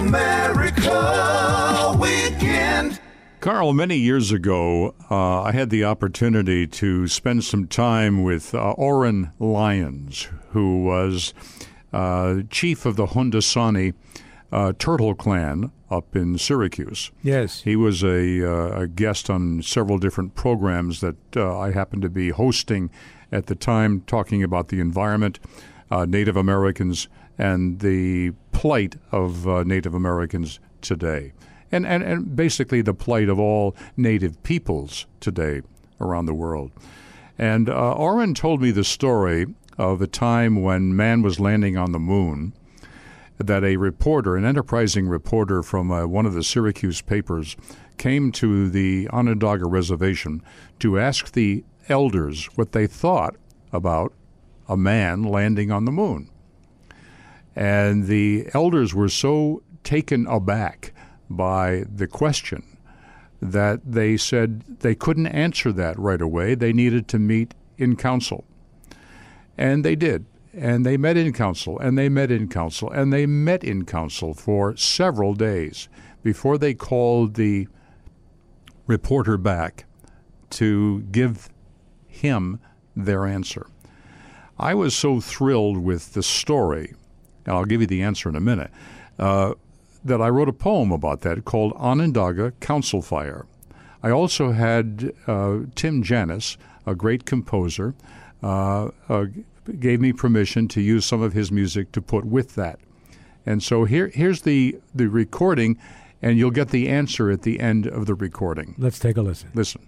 America Weekend. Carl, many years ago, I had the opportunity to spend some time with Oren Lyons, who was chief of the Haudenosaunee Turtle Clan up in Syracuse. Yes. He was a guest on several different programs that I happened to be hosting at the time, talking about the environment, Native Americans, and the plight of Native Americans today. And basically the plight of all Native peoples today around the world. And Oren told me the story of a time when man was landing on the moon, that a reporter, an enterprising reporter from one of the Syracuse papers, came to the Onondaga Reservation to ask the elders what they thought about a man landing on the moon. And the elders were so taken aback by the question that they said they couldn't answer that right away. They needed to meet in council. And they did. And they met in council, and they met in council, and they met in council for several days before they called the reporter back to give him their answer. I was so thrilled with the story, and I'll give you the answer in a minute, that I wrote a poem about that called Onondaga Council Fire. I also had Tim Janis, a great composer, gave me permission to use some of his music to put with that. And so here's the recording, and you'll get the answer at the end of the recording. Let's take a listen. Listen.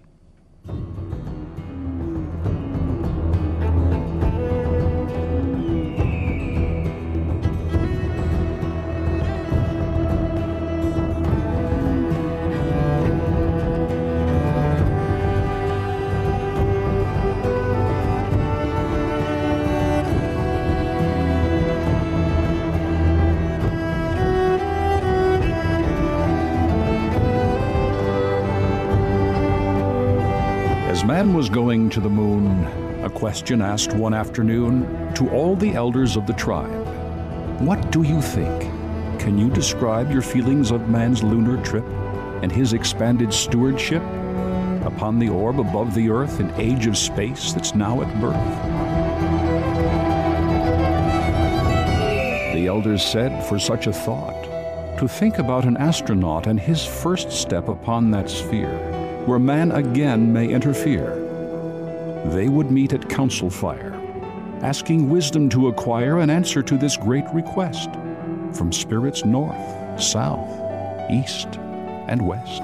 Man was going to the moon, a question asked one afternoon to all the elders of the tribe. What do you think? Can you describe your feelings of man's lunar trip and his expanded stewardship upon the orb above the earth and age of space that's now at birth? The elders said, for such a thought, to think about an astronaut and his first step upon that sphere, where man again may interfere. They would meet at council fire, asking wisdom to acquire an answer to this great request from spirits north, south, east, and west.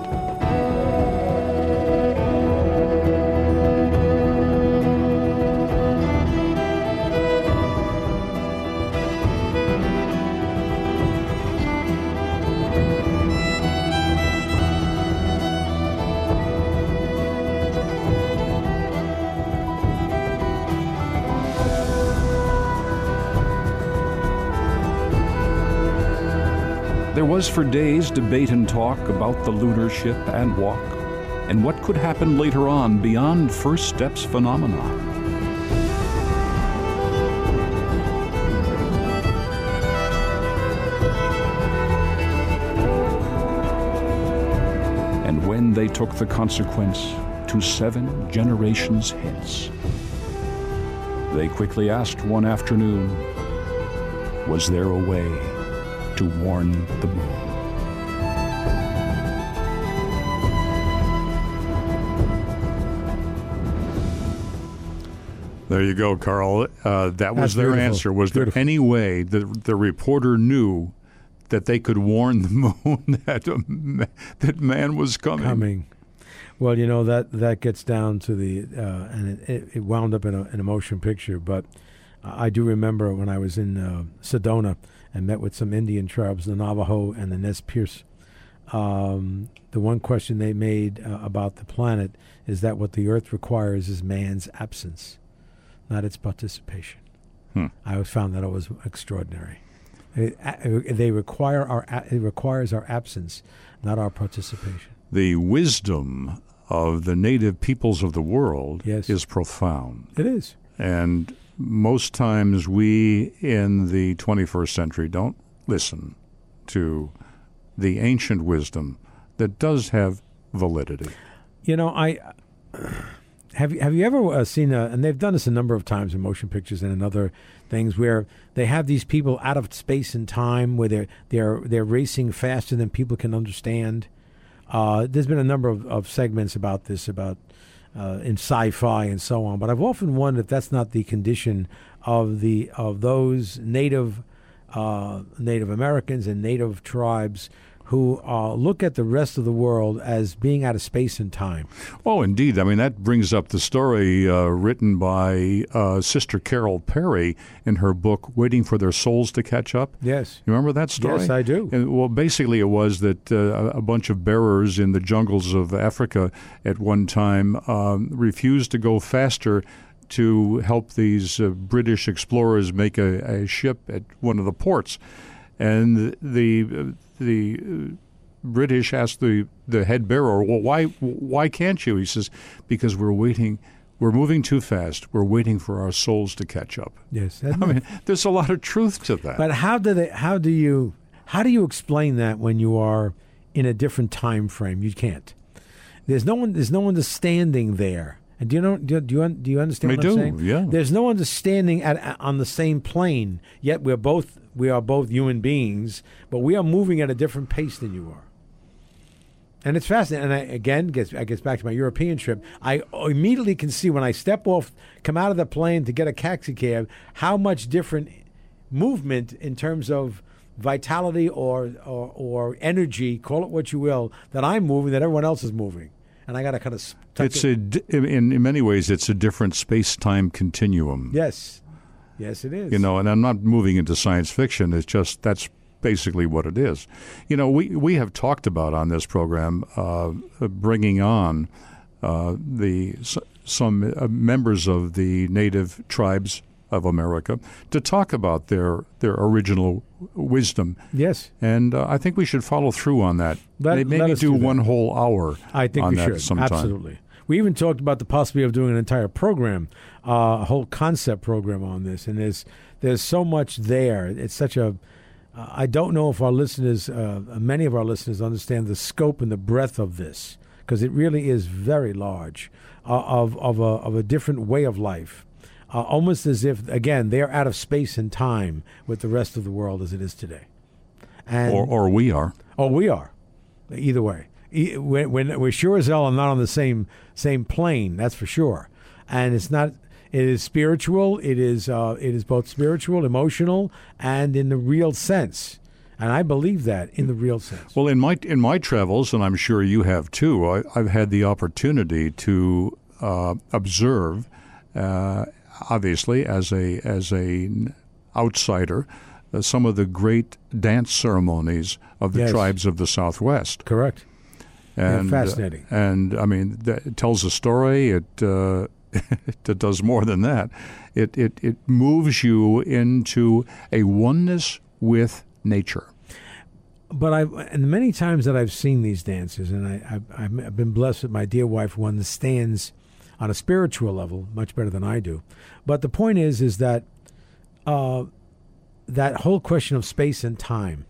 There was for days debate and talk about the lunar ship and walk, and what could happen later on beyond first steps phenomena. And when they took the consequence to 7 generations hence, they quickly asked one afternoon, was there a way to warn the moon? There you go, Carl. That was That's their beautiful. answer. Was there any way that the reporter knew that they could warn the moon that man was coming? Well, you know, that gets down to the and it wound up in a motion picture. But I do remember when I was in Sedona and met with some Indian tribes, the Navajo and the Nez Perce. The one question they made about the planet is that what the Earth requires is man's absence, not its participation. I always found that it was extraordinary. It requires our absence, not our participation. The wisdom of the native peoples of the world is profound. It is. And most times we in the 21st century don't listen to the ancient wisdom that does have validity. You know, have you ever seen and they've done this a number of times in motion pictures and in other things where they have these people out of space and time where they're racing faster than people can understand. There's been a number of segments about this in sci-fi and so on, but I've often wondered if that's not the condition of those Native Americans and Native tribes who look at the rest of the world as being out of space and time. Oh, indeed. I mean, that brings up the story written by Sister Carol Perry in her book, Waiting for Their Souls to Catch Up. Yes. You remember that story? Yes, I do. And, well, basically it was that a bunch of bearers in the jungles of Africa at one time refused to go faster to help these British explorers make a ship at one of the ports. And the British asked the head bearer, well, why can't you? He says, because we're moving too fast. We're waiting for our souls to catch up. Yes. I mean, there's a lot of truth to that. But how do you explain that when you are in a different time frame? You can't. There's no understanding there. And do you understand what I'm saying? Yeah. There's no understanding on the same plane, yet we are both human beings, but we are moving at a different pace than you are. And it's fascinating. And I guess back to my European trip. I immediately can see when I come out of the plane to get a taxi cab, how much different movement in terms of vitality or energy, call it what you will, that I'm moving, that everyone else is moving. And I got to kind of... in many ways, it's a different space-time continuum. Yes. Yes, it is. You know, and I'm not moving into science fiction. It's just that's basically what it is. You know, we have talked about on this program bringing on some members of the native tribes of America to talk about their original wisdom. Yes. And I think we should follow through on that. Maybe do one whole hour I think on we that should. sometime. Absolutely. We even talked about the possibility of doing an entire program, a whole concept program on this. And there's so much there. It's such a... I don't know if our listeners, many of our listeners, understand the scope and the breadth of this, because it really is very large, of a different way of life. Almost as if, again, they're out of space and time with the rest of the world as it is today. And, or we are. Or we are. Either way. We're sure as hell not on the same plane, that's for sure. And it's not... It is spiritual. It is both spiritual, emotional, and in the real sense. And I believe that in the real sense. Well, in my travels, and I'm sure you have too, I've had the opportunity to observe, obviously as an outsider, some of the great dance ceremonies of the tribes of the Southwest. Correct. And fascinating. And I mean, it tells a story. It does more than that. It moves you into a oneness with nature. But and many times that I've seen these dances, and I've been blessed with my dear wife who understands on a spiritual level much better than I do. But the point is that that whole question of space and time,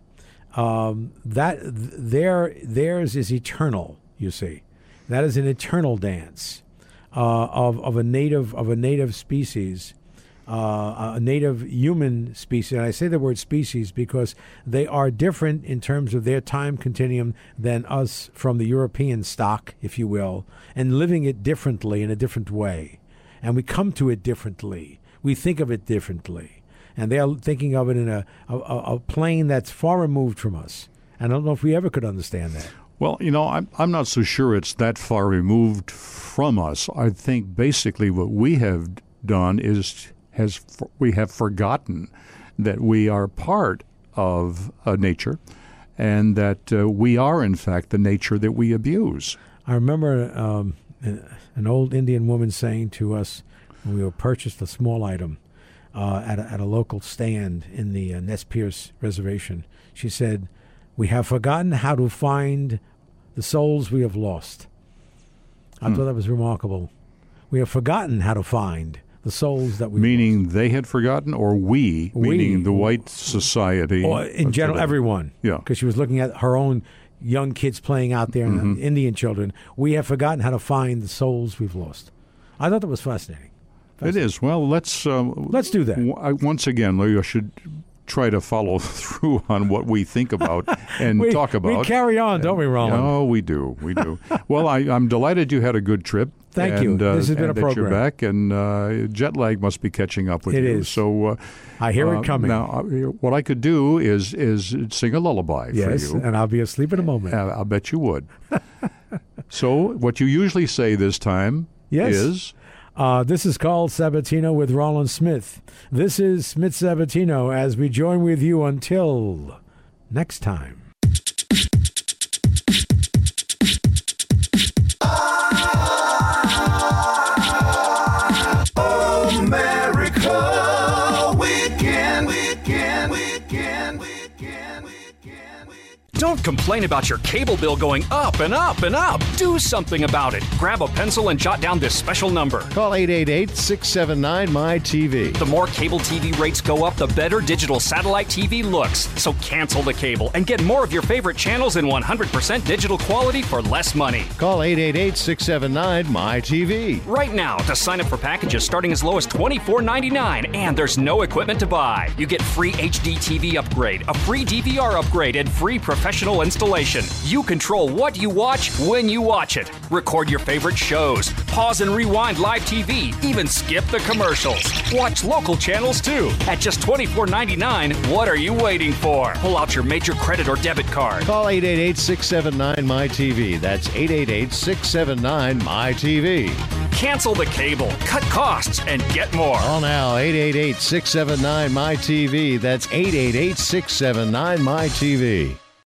theirs is eternal. You see, that is an eternal dance. Of a native species, a native human species. And I say the word species because they are different in terms of their time continuum than us from the European stock, if you will, and living it differently in a different way. And we come to it differently. We think of it differently. And they are thinking of it in a plane that's far removed from us. And I don't know if we ever could understand that. Well, you know, I'm not so sure it's that far removed from us. I think basically what we have done we have forgotten that we are part of nature, and that we are in fact the nature that we abuse. I remember an old Indian woman saying to us when we were purchased a small item at a local stand in the Nez Perce reservation. She said, "We have forgotten how to find the souls we have lost." I thought that was remarkable. We have forgotten how to find the souls that we Meaning they had forgotten, or we, meaning the white society. or in general, today. everyone. Yeah. Because she was looking at her own young kids playing out there, and Indian children. We have forgotten how to find the souls we've lost. I thought that was fascinating. It is. Well, let's do that. Once again, Lou, should try to follow through on what we think about and talk about. We carry on, don't we, Roland? Oh, we do. We do. Well, I'm delighted you had a good trip. Thank you. This has been a and that you're program. back, and jet lag must be catching up with It you. is. So I hear it coming. Now, what I could do is sing a lullaby Yes, for you. and I'll be asleep in a moment. I'll bet you would. So what you usually say this time is... This is called Sabatino with Roland Smith. This is Smith Sabatino as we join with you until next time. America Weekend. Don't complain about your cable bill going up and up and up. Do something about it. Grab a pencil and jot down this special number. Call 888-679-MY-TV. The more cable TV rates go up, the better digital satellite TV looks. So cancel the cable and get more of your favorite channels in 100% digital quality for less money. Call 888-679-MY-TV. Right now, to sign up for packages starting as low as $24.99, and there's no equipment to buy. You get free HD TV upgrade, a free DVR upgrade, and free professional installation. You control what you watch when you watch it. Record your favorite shows, pause and rewind live TV, even skip the commercials. Watch local channels too. At just $24.99, what are you waiting for? Pull out your major credit or debit card. Call 888-679-MY-TV. That's 888-679-MY-TV. Cancel the cable, cut costs, and get more. Call now, 888-679-MY-TV. That's 888-679-MY-TV.